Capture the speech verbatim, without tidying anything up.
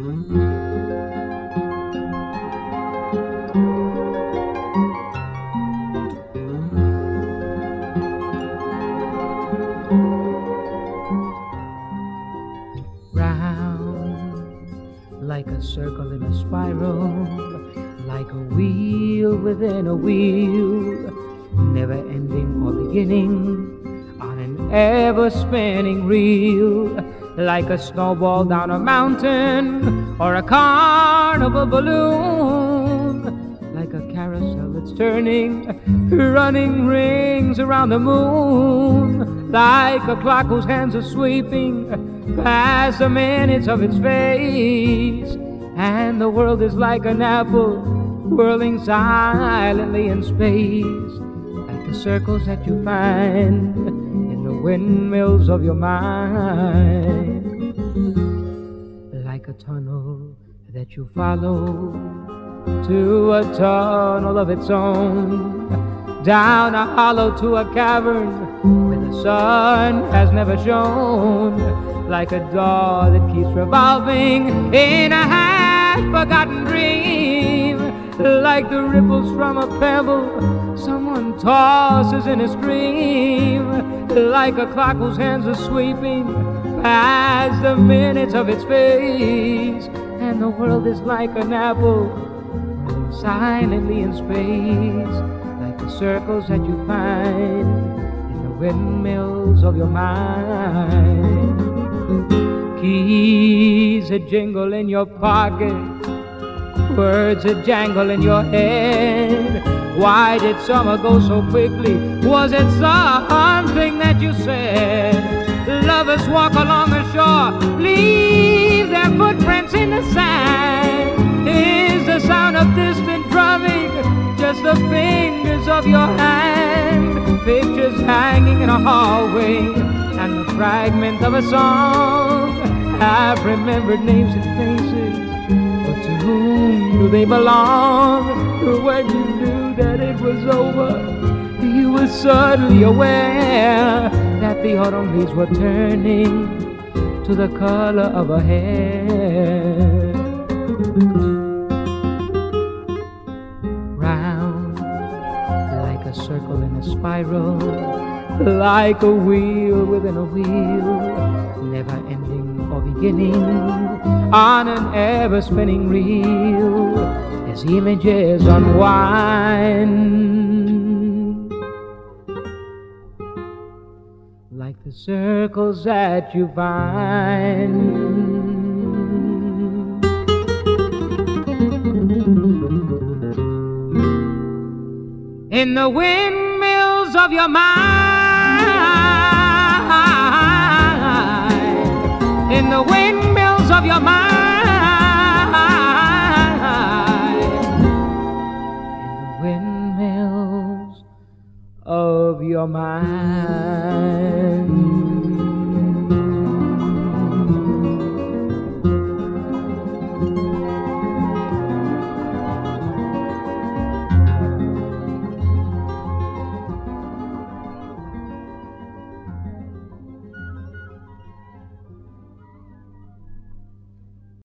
Round like a circle in a spiral, like a wheel within a wheel, never ending or beginning, on an ever-spinning reel, like a snowball down a mountain or a carnival balloon, like a carousel that's turning, running rings around the moon, like a clock whose hands are sweeping past the minutes of its face, and the world is like an apple whirling silently in space, like the circles that you find in the windmills of your mind, like a tunnel that you follow to a tunnel of its own, down a hollow to a cavern where the sun has never shone, like a door that keeps revolving in a half-forgotten dream, like the ripples from a pebble someone tosses in a stream, like a clock whose hands are sweeping past the minutes of its face, and the world is like an apple whirling silently in space, like the circles that you find in the windmills of your mind. Keys that jingle in your pocket, words that jangle in your head. Why did summer go so quickly? Was it something that you said? Lovers walk along the shore, leave their footprints in the sand. Is the sound of distant drumming just the fingers of your hand? Pictures hanging in a hallway and the fragment of a song. I've remembered names and faces, but to whom do they belong? When you knew that it was over, you were suddenly aware that the autumn leaves were turning to the color of her hair. Round like a circle in a spiral, like a wheel within a wheel, never ending or beginning, on an ever-spinning reel, as images unwind, like the circles that you find in the windmills of your mind, in the windmills of your mind, in the windmills of your mind.